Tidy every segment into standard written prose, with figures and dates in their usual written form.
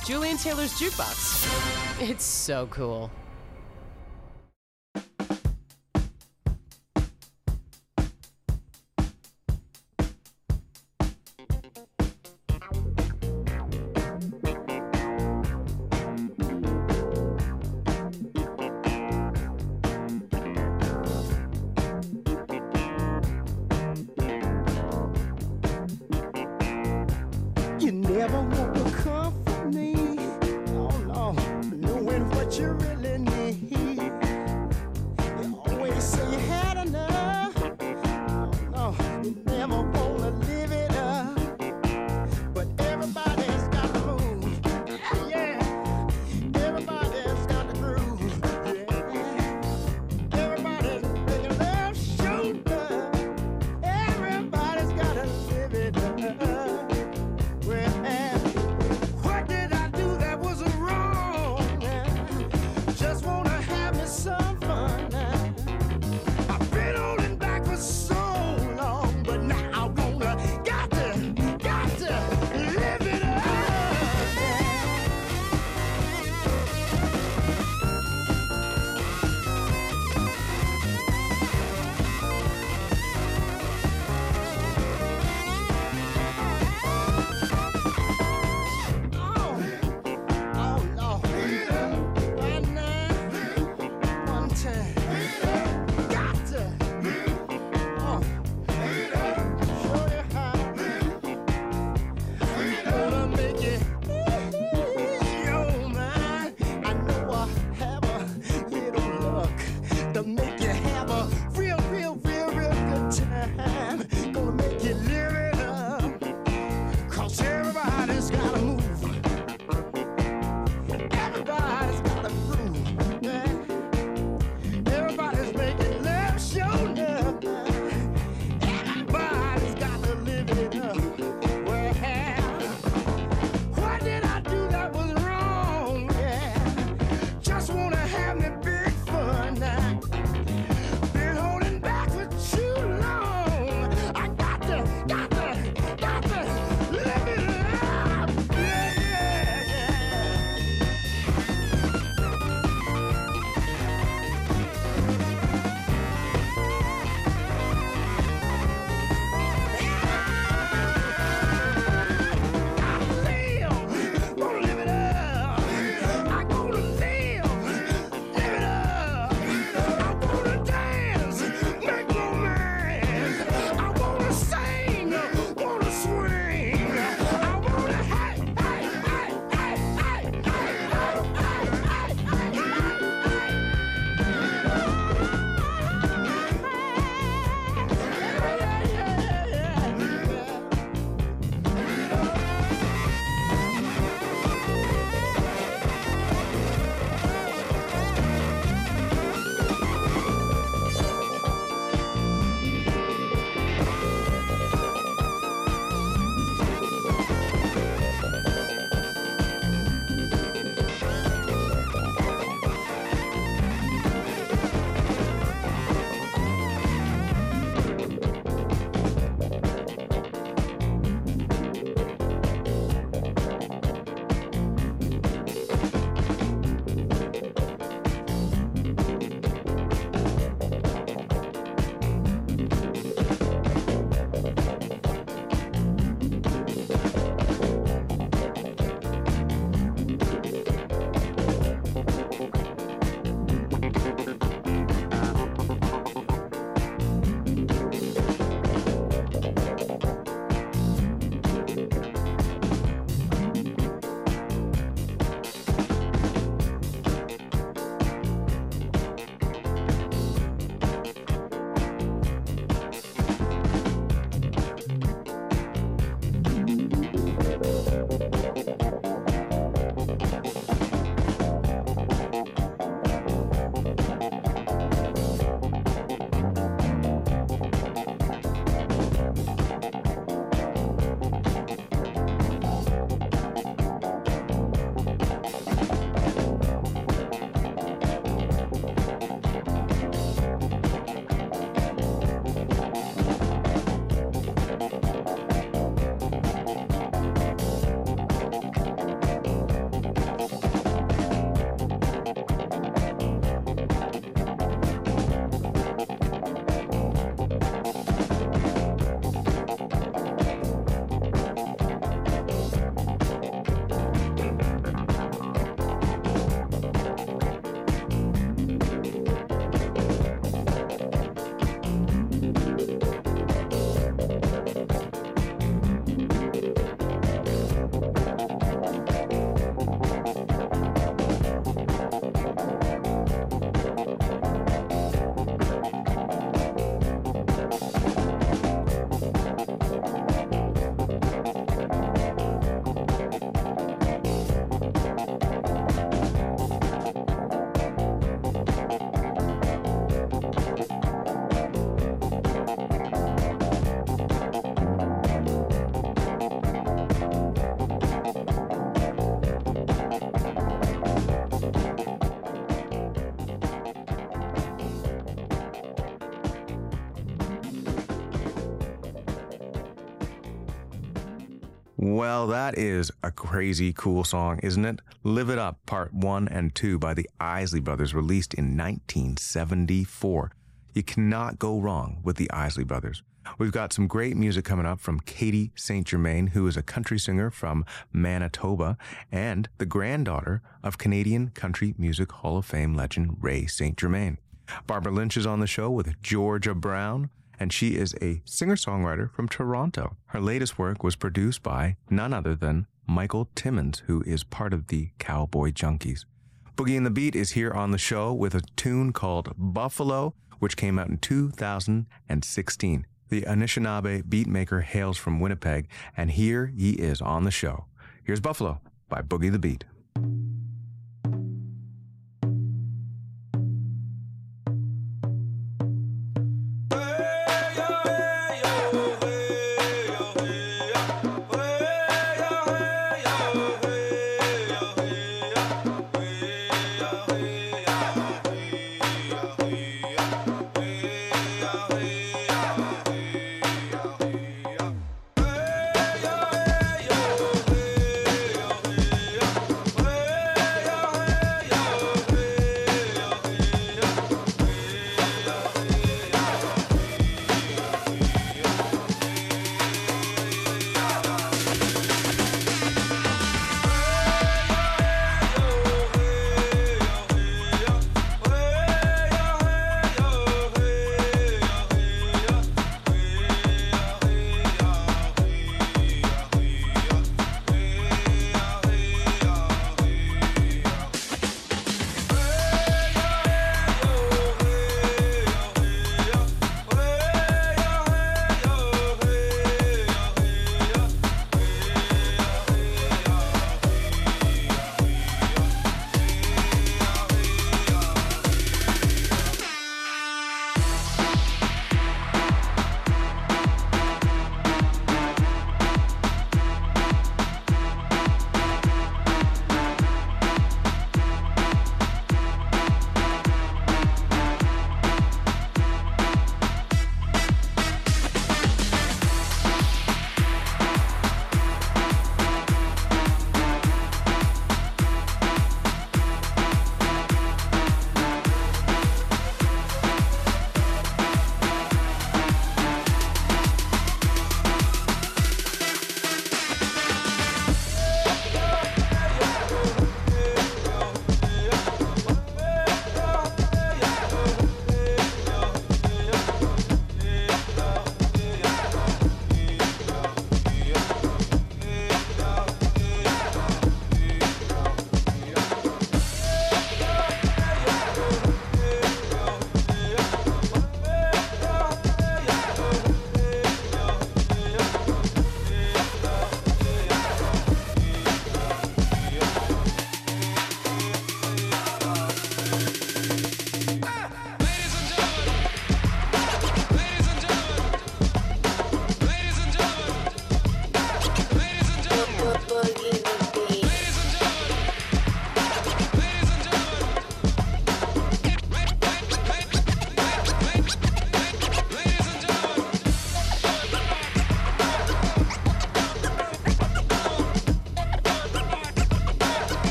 Julian Taylor's Jukebox. It's so cool. You never want to comfort me, oh no, knowing what you really Well, that is a crazy cool song, isn't it? Live It Up, Part 1 and 2 by the Isley Brothers, released in 1974. You cannot go wrong with the Isley Brothers. We've got some great music coming up from Katie St. Germain, who is a country singer from Manitoba and the granddaughter of Canadian Country Music Hall of Fame legend Ray St. Germain. Barbara Lynch is on the show with Georgia Brown, and she is a singer-songwriter from Toronto. Her latest work was produced by none other than Michael Timmons, who is part of the Cowboy Junkies. Boogie and the Beat is here on the show with a tune called Buffalo, which came out in 2016. The Anishinaabe beatmaker hails from Winnipeg, and here he is on the show. Here's Buffalo by Boogie the Beat.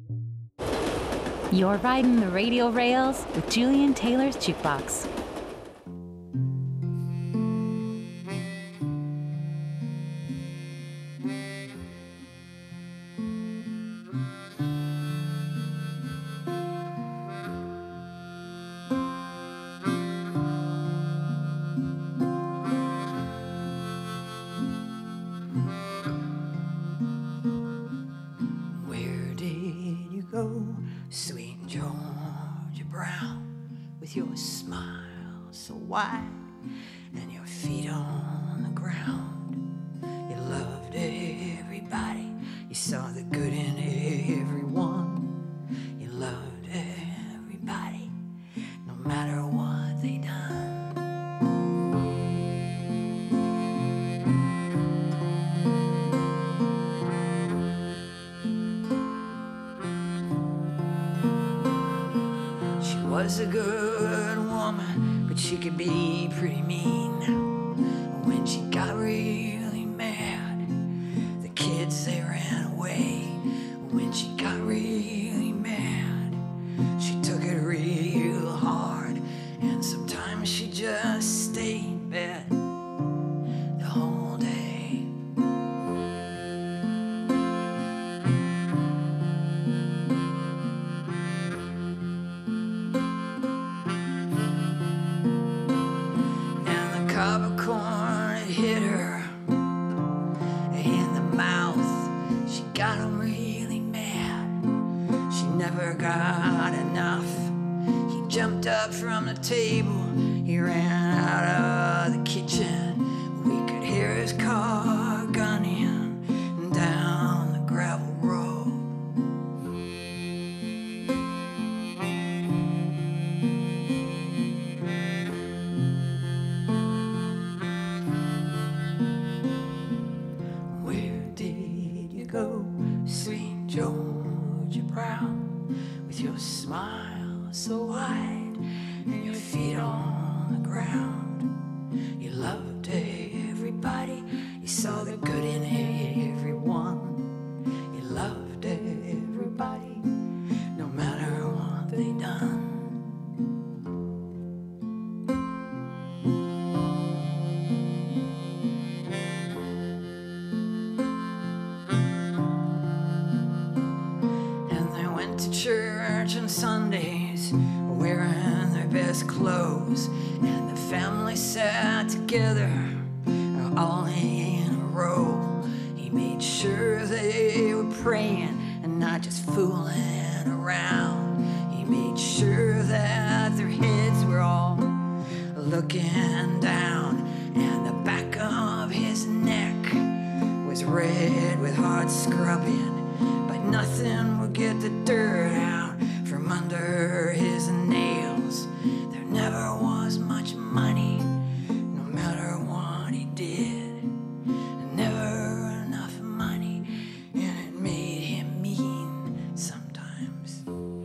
You're riding the radio rails with Julian Taylor's Jukebox. wide, and your feet on the ground. You loved everybody, you saw the good in everyone. You loved everybody, no matter what they done. She was a good woman, but she could be pretty mean. When she got really mad, the kids they ran away. When she got really mad, she took it real hard, and sometimes she just stayed in bed the whole day. And the cob of corn hit her in the mouth. She got him really mad. She never got enough. He jumped up from the table. He ran out of the kitchen. We could hear his car gunning down the gravel road. Where did you go, sweet Georgia Brown, with your smile so wide and your feet on the ground? You loved everybody, you saw the good in everyone. You loved everybody, no matter what they done. And they went to church on Sundays, wearing their best clothes. And the family sat together, all in a row. He made sure they were praying and not just fooling around. He made sure that their heads were all looking down, and the back of his neck was red with hard scrubbing, but nothing would get the dirt out from under his nails. There never was much money, no matter what he did. Never enough money, and it made him mean sometimes.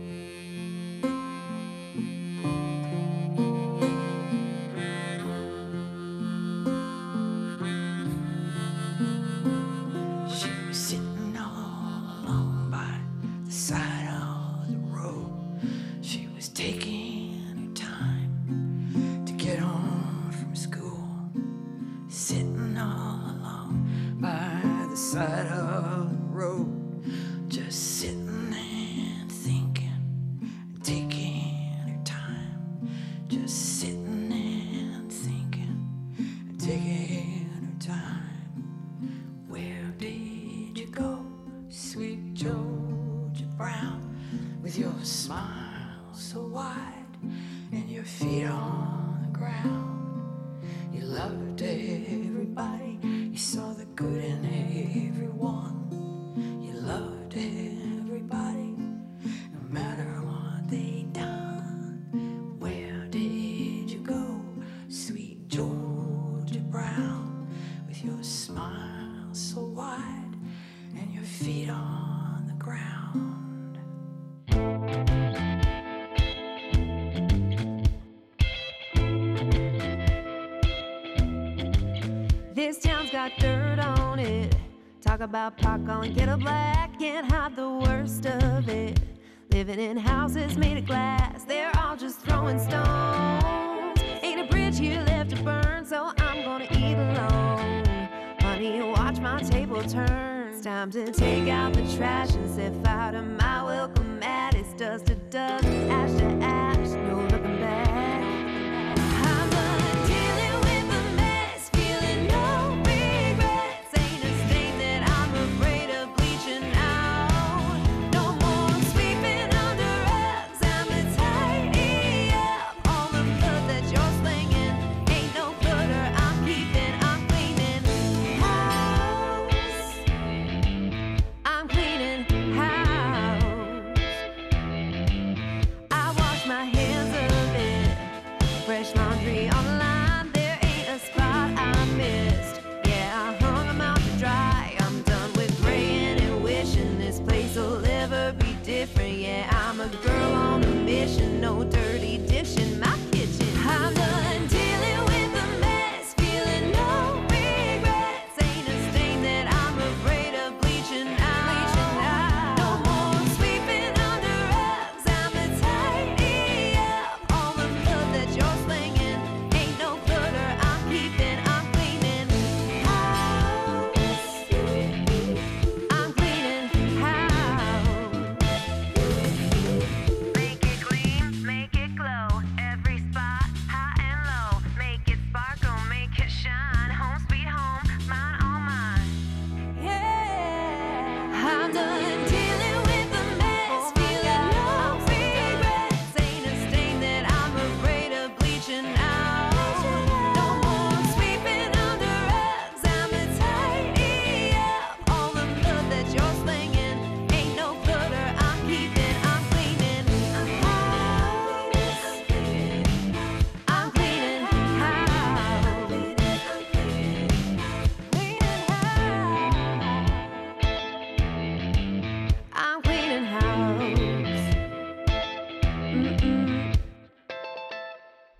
She was sitting all alone by the side of the road. She was taking her time to get home from school. Sitting all alone by the side of the road, just sitting and thinking, taking her time. Just sitting and thinking, taking her time. Where did you go, sweet Georgia Brown, with your smile so wide and your feet on the ground? You loved everybody, you saw the good in everyone. You loved everybody, no matter what they done. Where did you go, sweet Georgia Brown, with your smile so wide and your feet on the ground? This town's got dirt on it. Talk about pot calling kettle black. Can't hide the worst of it. Living in houses made of glass. They're all just throwing stones. Ain't a bridge here left to burn, so I'm gonna eat alone. Honey, watch my table turn. It's time to take out the trash and set fire to my welcome mat. It's dust to dust, ash to ash, no looking back. I'm done dealing with the mess, feeling no regrets. Ain't a stain that I'm afraid of bleaching out. No more sweeping under rugs. I'm to tidy up all the blood that you're slinging.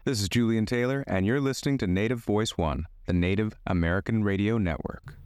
This is Julian Taylor, and you're listening to Native Voice One, the Native American Radio Network.